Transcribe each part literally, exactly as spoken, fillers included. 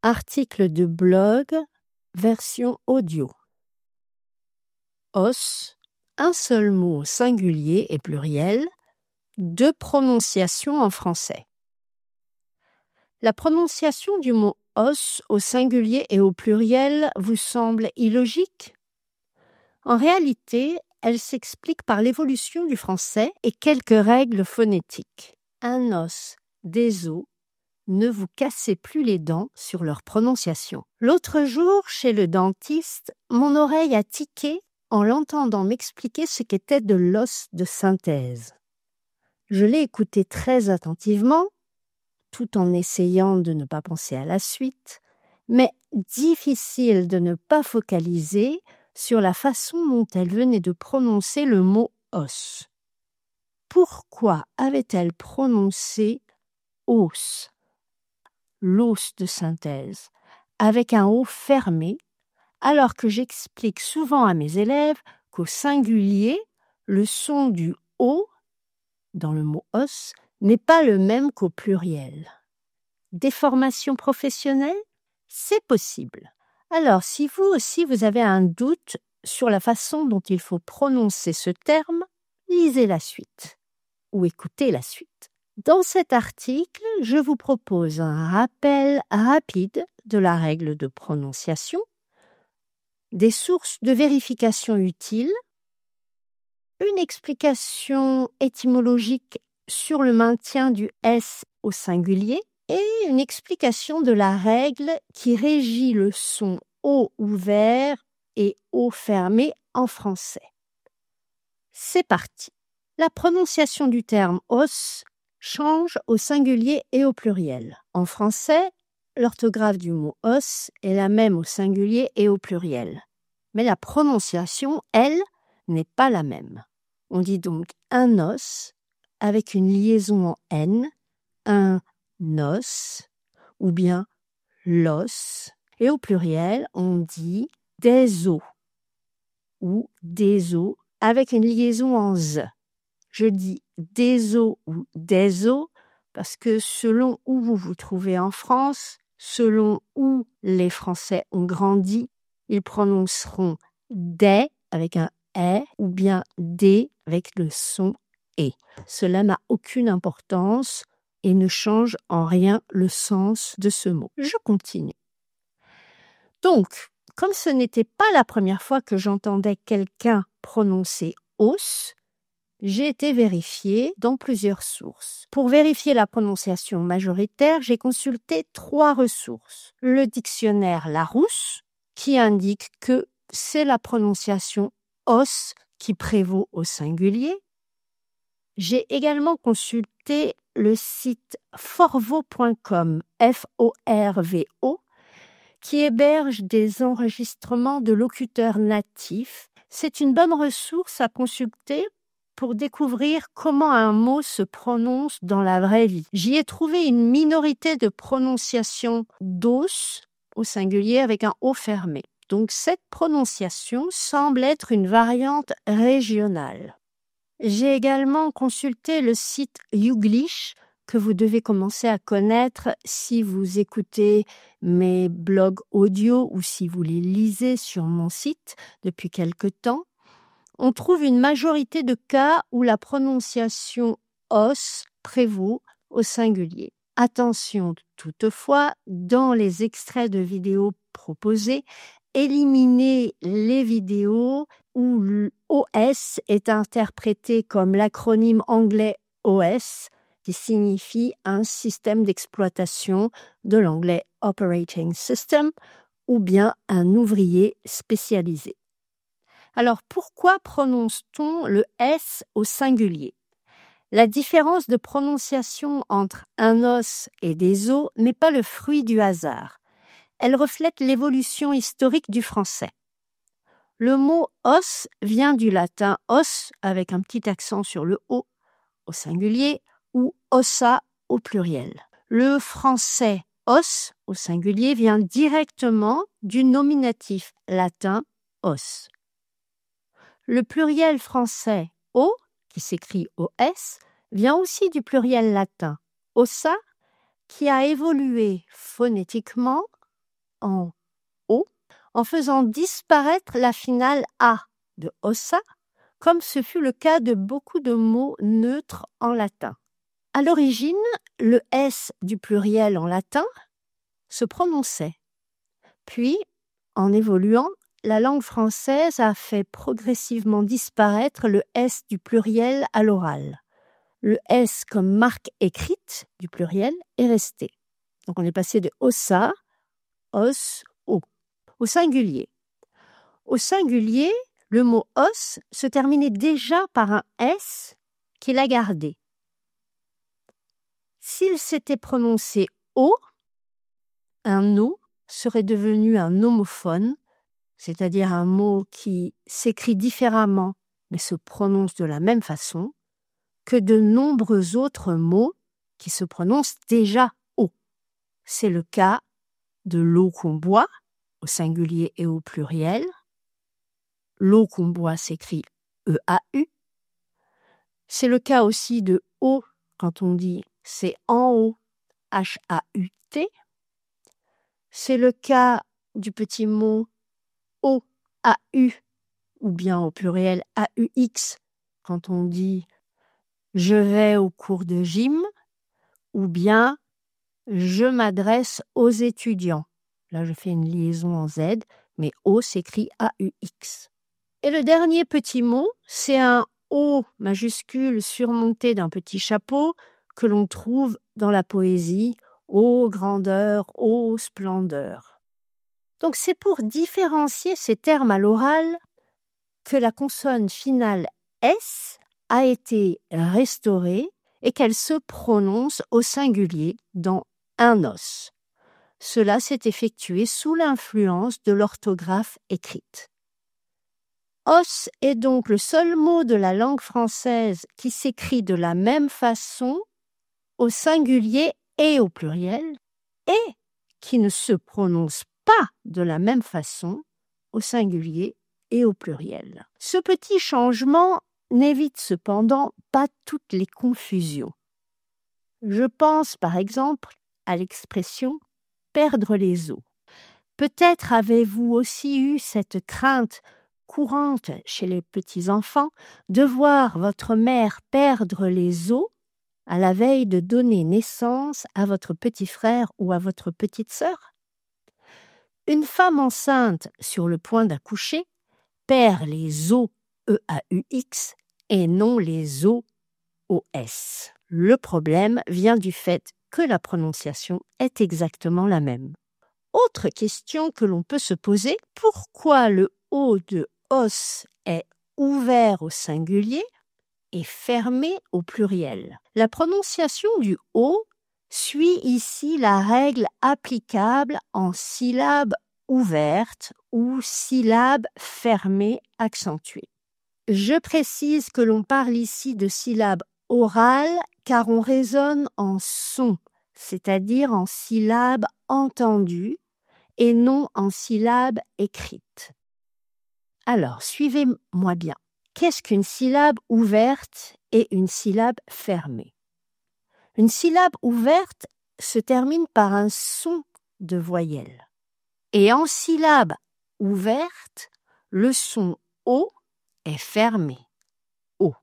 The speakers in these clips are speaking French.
Article de blog, version audio. Os, un seul mot singulier et pluriel, deux prononciations en français. La prononciation du mot os au singulier et au pluriel vous semble illogique? En réalité, elle s'explique par l'évolution du français et quelques règles phonétiques. Un os, des os, ne vous cassez plus les dents sur leur prononciation. L'autre jour, chez le dentiste, mon oreille a tiqué en l'entendant m'expliquer ce qu'était de l'os de synthèse. Je l'ai écouté très attentivement, tout en essayant de ne pas penser à la suite, mais difficile de ne pas focaliser sur la façon dont elle venait de prononcer le mot os. Pourquoi avait-elle prononcé os, l'os de synthèse, avec un O fermé, alors que j'explique souvent à mes élèves qu'au singulier, le son du O, dans le mot os, n'est pas le même qu'au pluriel. Déformation professionnelle? C'est possible. Alors, si vous aussi vous avez un doute sur la façon dont il faut prononcer ce terme, lisez la suite ou écoutez la suite. Dans cet article, je vous propose un rappel rapide de la règle de prononciation, des sources de vérification utiles, une explication étymologique sur le maintien du S au singulier et une explication de la règle qui régit le son O ouvert et O fermé en français. C'est parti. La prononciation du terme os change au singulier et au pluriel. En français, l'orthographe du mot os est la même au singulier et au pluriel. Mais la prononciation, elle, n'est pas la même. On dit donc un os avec une liaison en N, un os ou bien l'os. Et au pluriel, on dit des os ou des os avec une liaison en Z. Je dis des os ou des os parce que selon où vous vous trouvez en France, selon où les Français ont grandi, ils prononceront des avec un E ou bien des avec le son E. Cela n'a aucune importance et ne change en rien le sens de ce mot. Je continue. Donc, comme ce n'était pas la première fois que j'entendais quelqu'un prononcer os, j'ai été vérifier dans plusieurs sources. Pour vérifier la prononciation majoritaire, j'ai consulté trois ressources. Le dictionnaire Larousse, qui indique que c'est la prononciation os qui prévaut au singulier. J'ai également consulté le site forvo point com, F O R V O, qui héberge des enregistrements de locuteurs natifs. C'est une bonne ressource à consulter pour découvrir comment un mot se prononce dans la vraie vie. J'y ai trouvé une minorité de prononciation d'os au singulier avec un O fermé. Donc cette prononciation semble être une variante régionale. J'ai également consulté le site Youglish, que vous devez commencer à connaître si vous écoutez mes blogs audio ou si vous les lisez sur mon site depuis quelque temps. On trouve une majorité de cas où la prononciation os prévaut au singulier. Attention toutefois, dans les extraits de vidéos proposés, éliminez les vidéos où l'O S est interprété comme l'acronyme anglais O S, qui signifie un système d'exploitation de l'anglais Operating System, ou bien un ouvrier spécialisé. Alors, pourquoi prononce-t-on le S au singulier? La différence de prononciation entre un os et des os n'est pas le fruit du hasard. Elle reflète l'évolution historique du français. Le mot os vient du latin os avec un petit accent sur le O au singulier ou ossa au pluriel. Le français os au singulier vient directement du nominatif latin os. Le pluriel français O, qui s'écrit O S, vient aussi du pluriel latin ossa, qui a évolué phonétiquement en O, en faisant disparaître la finale A de ossa, comme ce fut le cas de beaucoup de mots neutres en latin. À l'origine, le S du pluriel en latin se prononçait. Puis, en évoluant, la langue française a fait progressivement disparaître le S du pluriel à l'oral. Le S comme marque écrite du pluriel est resté. Donc on est passé de ossa, os, o. Au singulier. Au singulier, le mot os se terminait déjà par un S qu'il a gardé. S'il s'était prononcé O, un O serait devenu un homophone, c'est-à-dire un mot qui s'écrit différemment mais se prononce de la même façon que de nombreux autres mots qui se prononcent déjà O. C'est le cas de l'eau qu'on boit, au singulier et au pluriel. L'eau qu'on boit s'écrit E A U. C'est le cas aussi de eau quand on dit c'est en haut, H A U T. C'est le cas du petit mot O A U ou bien au pluriel A U X quand on dit je vais au cours de gym ou bien je m'adresse aux étudiants. Là, je fais une liaison en Z, mais O s'écrit A U X. Et le dernier petit mot, c'est un O majuscule surmonté d'un petit chapeau que l'on trouve dans la poésie, ô grandeur, ô splendeur. Donc c'est pour différencier ces termes à l'oral que la consonne finale S a été restaurée et qu'elle se prononce au singulier dans un os. Cela s'est effectué sous l'influence de l'orthographe écrite. Os est donc le seul mot de la langue française qui s'écrit de la même façon au singulier et au pluriel et qui ne se prononce pas de la même façon au singulier et au pluriel. Ce petit changement n'évite cependant pas toutes les confusions. Je pense par exemple à l'expression « perdre les os ». Peut-être avez-vous aussi eu cette crainte courante chez les petits-enfants de voir votre mère perdre les os à la veille de donner naissance à votre petit frère ou à votre petite sœur. Une femme enceinte sur le point d'accoucher perd les os E A U X et non les os O S. Le problème vient du fait que la prononciation est exactement la même. Autre question que l'on peut se poser, pourquoi le O de os est ouvert au singulier et fermé au pluriel? La prononciation du O suit ici la règle applicable en syllabes ouvertes ou syllabes fermées accentuées. Je précise que l'on parle ici de syllabes orales car on raisonne en son, c'est-à-dire en syllabes entendues et non en syllabes écrites. Alors, suivez-moi bien. Qu'est-ce qu'une syllabe ouverte et une syllabe fermée? Une syllabe ouverte se termine par un son de voyelle. Et en syllabe ouverte, le son O est fermé. O.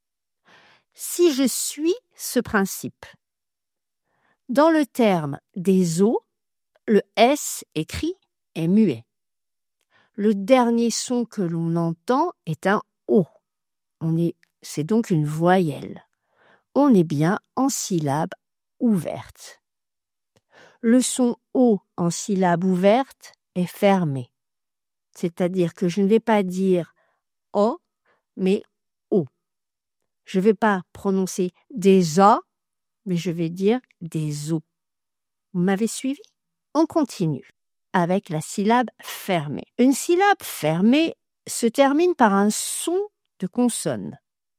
Si je suis ce principe, dans le terme des os, le S écrit est muet. Le dernier son que l'on entend est un O. On est, c'est donc une voyelle. On est bien en syllabe ouverte. Le son O en syllabe ouverte est fermé. C'est-à-dire que je ne vais pas dire O, mais O. Je ne vais pas prononcer des A, mais je vais dire des O. Vous m'avez suivi? On continue avec la syllabe fermée. Une syllabe fermée se termine par un son de consonne.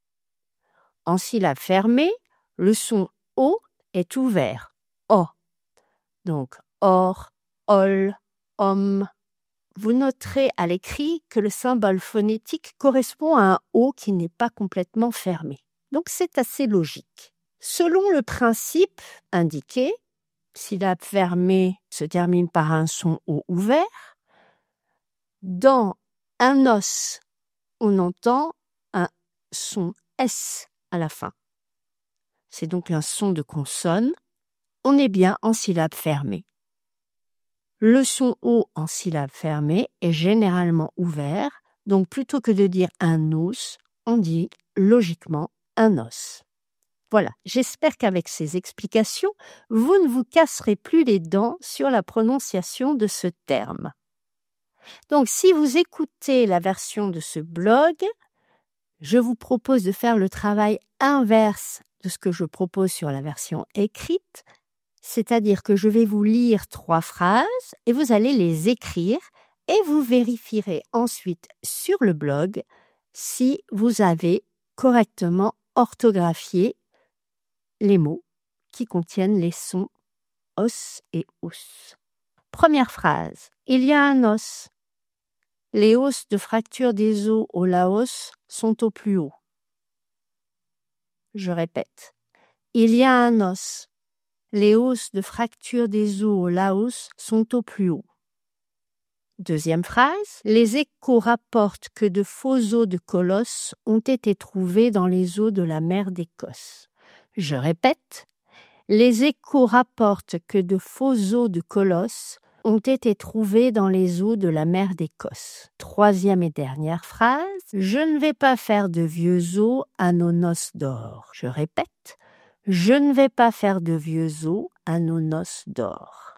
En syllabe fermée, le son O est ouvert. O. Donc, or, ol, homme. Vous noterez à l'écrit que le symbole phonétique correspond à un O qui n'est pas complètement fermé. Donc, c'est assez logique. Selon le principe indiqué, syllabe fermée se termine par un son O ouvert. Dans un os, on entend un son S à la fin. C'est donc un son de consonne. On est bien en syllabe fermée. Le son O en syllabe fermée est généralement ouvert, donc plutôt que de dire un os, on dit logiquement un os. Voilà, j'espère qu'avec ces explications, vous ne vous casserez plus les dents sur la prononciation de ce terme. Donc, si vous écoutez la version de ce blog, je vous propose de faire le travail inverse de ce que je propose sur la version écrite, c'est-à-dire que je vais vous lire trois phrases et vous allez les écrire et vous vérifierez ensuite sur le blog si vous avez correctement orthographié les mots qui contiennent les sons os et ous. Première phrase. Il y a un os. Les os de fracture des os au Laos sont au plus haut. Je répète. Il y a un os. Les os de fracture des os au Laos sont au plus haut. Deuxième phrase. Les échos rapportent que de faux os de colosse ont été trouvés dans les eaux de la mer d'Écosse. Je répète. Les échos rapportent que de faux os de colosse ont été trouvés dans les eaux de la mer d'Écosse. Troisième et dernière phrase. Je ne vais pas faire de vieux os à nos noces d'or. Je répète. Je ne vais pas faire de vieux os à nos noces d'or.